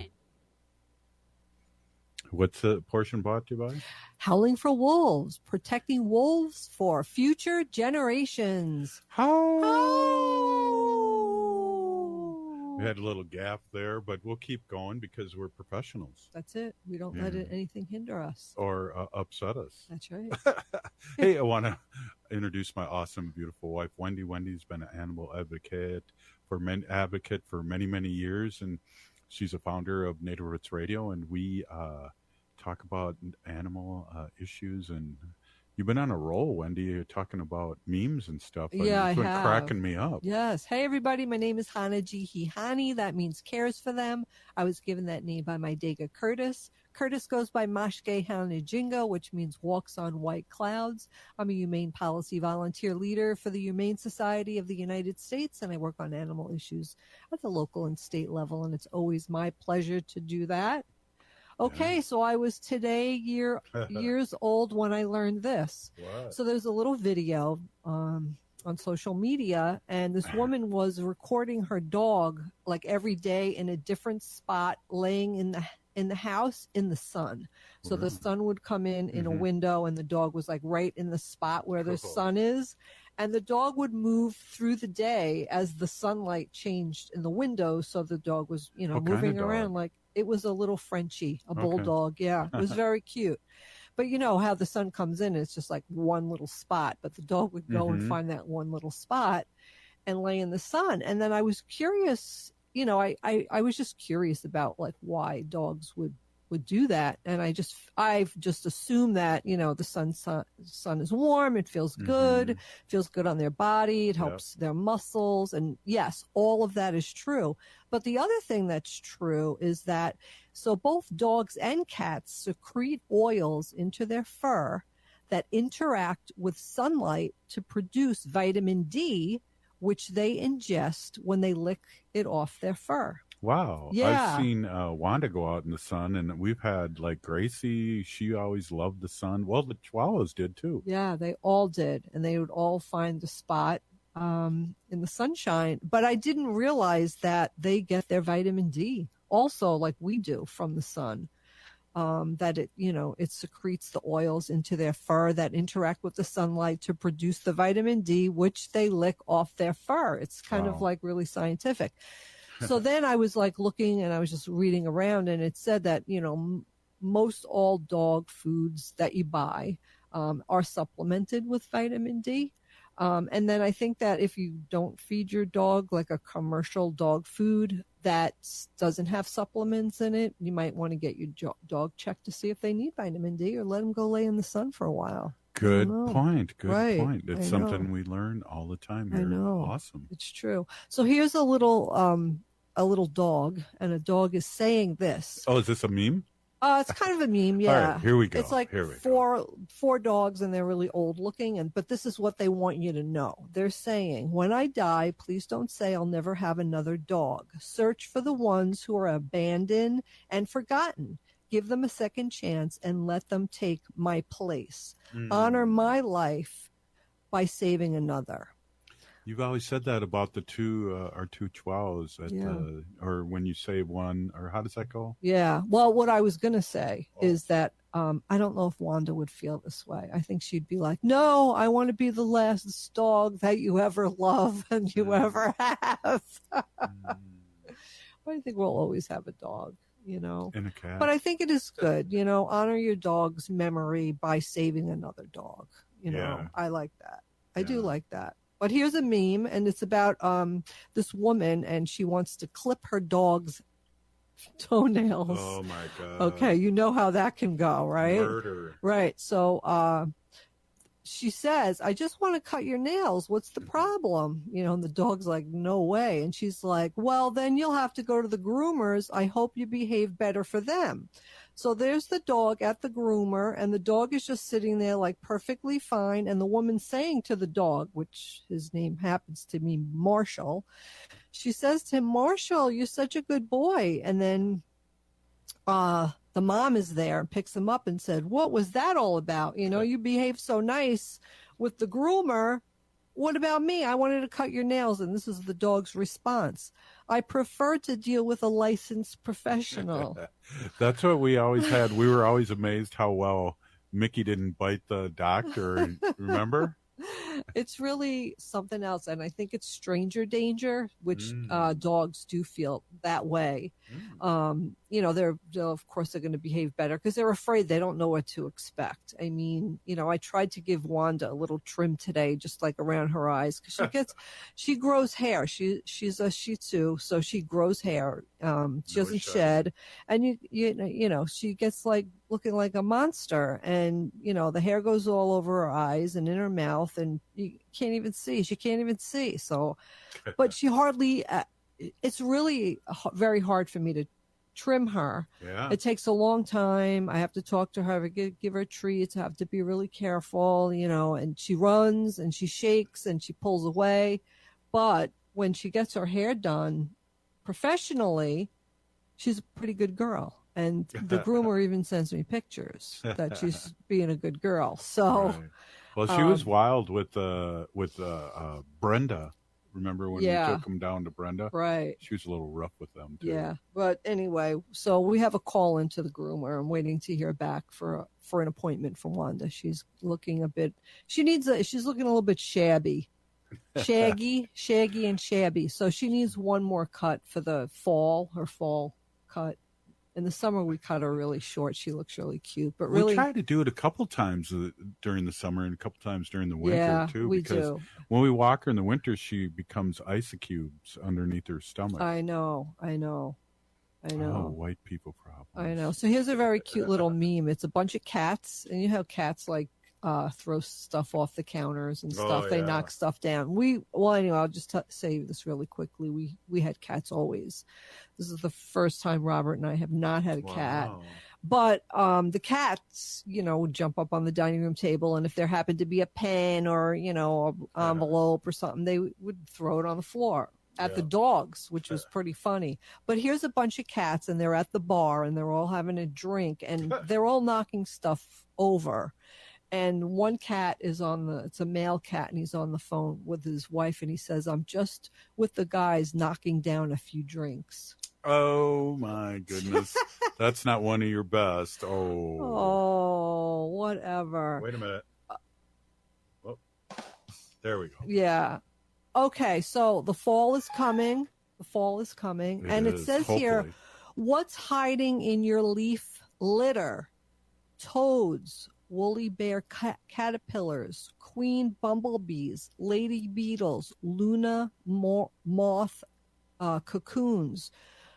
What's the portion brought to you by? Howling for Wolves, protecting wolves for future generations. We had a little gap there, but we'll keep going because we're professionals. That's it. We don't let anything hinder us. Or upset us. That's right. Hey, I want to introduce my awesome, beautiful wife, Wendy. Wendy's been an animal advocate for many, many years, and she's a founder of Native Roots Radio, and we talk about animal issues. And you've been on a roll, Wendy. You're talking about memes and stuff. Yeah, it's been I have. cracking me up. Yes. Hey, everybody. My name is Hana Jihihani. That means cares for them. I was given that name by my Dega Curtis. Curtis goes by Mashke Hanajinga, which means walks on white clouds. I'm a humane policy volunteer leader for the Humane Society of the United States, and I work on animal issues at the local and state level, and it's always my pleasure to do that. Okay, so I was today years old when I learned this. What? So there's a little video on social media, and this woman was recording her dog like every day in a different spot, laying in the house in the sun. So the sun would come in a window, and the dog was like right in the spot where the sun is. And the dog would move through the day as the sunlight changed in the window. So the dog was, moving around like it was a little Frenchie, a bulldog. Yeah, it was very cute. But you know how the sun comes in, it's just like one little spot. But the dog would go and find that one little spot and lay in the sun. And then I was curious, I was just curious about like why dogs would do that. And I've just assumed that, the sun is warm. It feels good, feels good on their body. It helps their muscles. And yes, all of that is true. But the other thing that's true is that, so both dogs and cats secrete oils into their fur that interact with sunlight to produce vitamin D, which they ingest when they lick it off their fur. Wow. Yeah. I've seen Wanda go out in the sun, and we've had like Gracie. She always loved the sun. Well, the Chihuahuas did too. Yeah, they all did. And they would all find the spot in the sunshine. But I didn't realize that they get their vitamin D also like we do from the sun. That it secretes the oils into their fur that interact with the sunlight to produce the vitamin D, which they lick off their fur. It's kind of like really scientific. So then I was like looking, and I was just reading around, and it said that, most all dog foods that you buy are supplemented with vitamin D. And then I think that if you don't feed your dog like a commercial dog food that doesn't have supplements in it, you might want to get your dog checked to see if they need vitamin D, or let them go lay in the sun for a while. Good point. Right. Point. It's something we learn all the time here. I know. Awesome. It's true. So here's a little dog, and a dog is saying this. Oh, is this a meme? It's kind of a meme, yeah. All right, here we go. It's like four dogs, and they're really old looking, but this is what they want you to know. They're saying, when I die, please don't say I'll never have another dog. Search for the ones who are abandoned and forgotten. Give them a second chance and let them take my place. Honor my life by saving another. You've always said that about the our two Chihuahuas or when you say one, or how does that go? Yeah. Well, what I was going to say is that I don't know if Wanda would feel this way. I think she'd be like, no, I want to be the last dog that you ever love and you ever have. But I think we'll always have a dog, And a cat. But I think it is good, honor your dog's memory by saving another dog. I like that. I do like that. But here's a meme, and it's about this woman, and she wants to clip her dog's toenails. Oh, my God. Okay, you know how that can go, right? Murder. Right. So she says, I just want to cut your nails. What's the problem? And the dog's like, no way. And she's like, well, then you'll have to go to the groomers. I hope you behave better for them. So there's the dog at the groomer, and the dog is just sitting there like perfectly fine. And the woman saying to the dog, which his name happens to be Marshall, she says to him, Marshall, you're such a good boy. And then the mom is there and picks him up and said, what was that all about? You behaved so nice with the groomer, what about me? I wanted to cut your nails. And this is the dog's response. I prefer to deal with a licensed professional. That's what we always had. We were always amazed how well Mickey didn't bite the doctor. Remember? It's really something else. And I think it's stranger danger, which dogs do feel that way. They're of course, they're going to behave better because they're afraid. They don't know what to expect. I mean, I tried to give Wanda a little trim today, just like around her eyes, because she grows hair. She's a Shih Tzu, so she grows hair. She doesn't shed. And, she gets looking like a monster, and the hair goes all over her eyes and in her mouth, and you can't even see. She can't even see. So, but she hardly. It's really very hard for me to trim her. Yeah. It takes a long time. I have to talk to her, give her treats. I have to be really careful, and she runs and she shakes and she pulls away. But when she gets her hair done professionally, she's a pretty good girl. And the groomer even sends me pictures that she's being a good girl. So, right. Well, she was wild with Brenda. Remember when we took them down to Brenda? Right. She was a little rough with them, too. Yeah. But anyway, so we have a call into the groomer. I'm waiting to hear back for an appointment from Wanda. She's looking she's looking a little bit shabby. Shaggy and shabby. So she needs one more cut for her fall cut. In the summer, we cut her really short. She looks really cute, but really, we try to do it a couple times during the summer and a couple times during the winter too. Because when we walk her in the winter, she becomes ice cubes underneath her stomach. I know. Oh, white people problem. I know. So here's a very cute little meme. It's a bunch of cats, and you have cats throw stuff off the counters and stuff. They knock stuff down. I'll just say this really quickly. We had cats always. This is the first time Robert and I have not had a cat. But the cats, would jump up on the dining room table, and if there happened to be a pen or, an envelope or something, they would throw it on the floor at the dogs, which was pretty funny. But here's a bunch of cats, and they're at the bar, and they're all having a drink, and they're all knocking stuff over. And one cat it's a male cat, and he's on the phone with his wife, and he says, I'm just with the guys knocking down a few drinks. Oh, my goodness. That's not one of your best. Oh, whatever. Wait a minute. There we go. Yeah. Okay, so the fall is coming. It says hopefully. Here, what's hiding in your leaf litter? Toads, woolly bear caterpillars, queen bumblebees, lady beetles, Luna moth cocoons,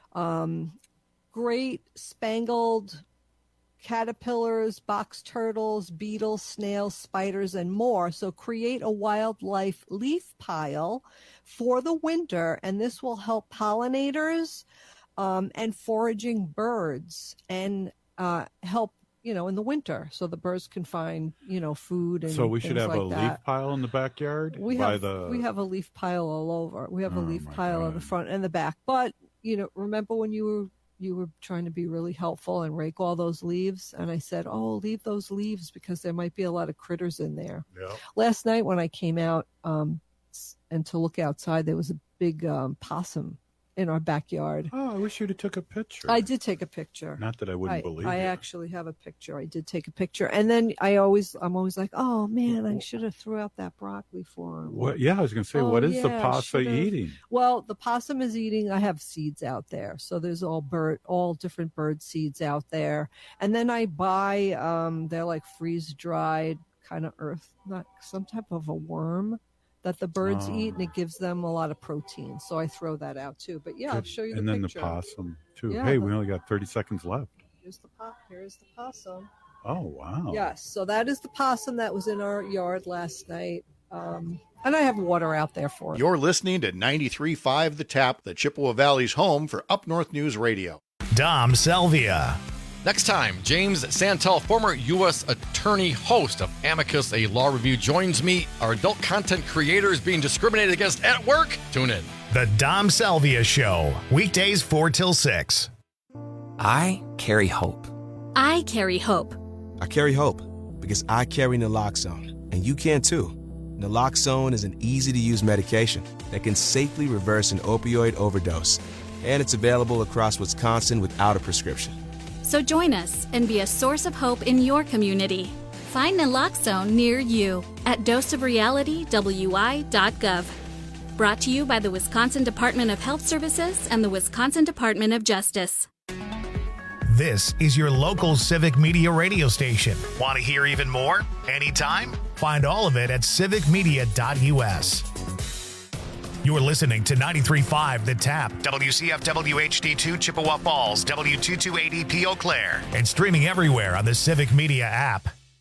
great spangled caterpillars, box turtles, beetles, snails, spiders, and more. So create a wildlife leaf pile for the winter, and this will help pollinators and foraging birds and help in the winter, so the birds can find, food and so we should have like a leaf pile in the backyard. We have a leaf pile all over. We have a leaf pile on the front and the back. But remember when you were trying to be really helpful and rake all those leaves, and I said, leave those leaves because there might be a lot of critters in there. Yeah. Last night when I came out and to look outside, there was a big possum in our backyard. Oh, I wish you'd have took a picture. I did take a picture. Not that I wouldn't believe I you. actually have a picture. I did take a picture. And then I'm always like, oh man, I should have threw out that broccoli for him. What? Yeah, I was going to say, what is the possum eating? Well, the possum is eating, I have seeds out there. So there's all different bird seeds out there. And then I buy, they're like freeze dried kind of some type of a worm that the birds eat, and it gives them a lot of protein. So I throw that out too. But yeah, I'll show you the picture. And then the possum too. Yeah, hey, we only got 30 seconds left. Here's the possum. Oh, wow. Yes, so that is the possum that was in our yard last night. And I have water out there for it. You're listening to 93.5 The Tap, the Chippewa Valley's home for Up North News Radio. Dom Salvia. Next time, James Santel, former U.S. attorney, host of Amicus, a law review, joins me. Are adult content creators being discriminated against at work? Tune in. The Dom Salvia Show, weekdays 4 till 6. I carry hope. I carry hope. I carry hope because I carry naloxone. And you can too. Naloxone is an easy-to-use medication that can safely reverse an opioid overdose. And it's available across Wisconsin without a prescription. So join us and be a source of hope in your community. Find naloxone near you at doseofrealitywi.gov. Brought to you by the Wisconsin Department of Health Services and the Wisconsin Department of Justice. This is your local civic media radio station. Want to hear even more? Anytime? Find all of it at civicmedia.us. You're listening to 93.5 The Tap, WCFW HD2 Chippewa Falls, W228EP Eau Claire, and streaming everywhere on the Civic Media app.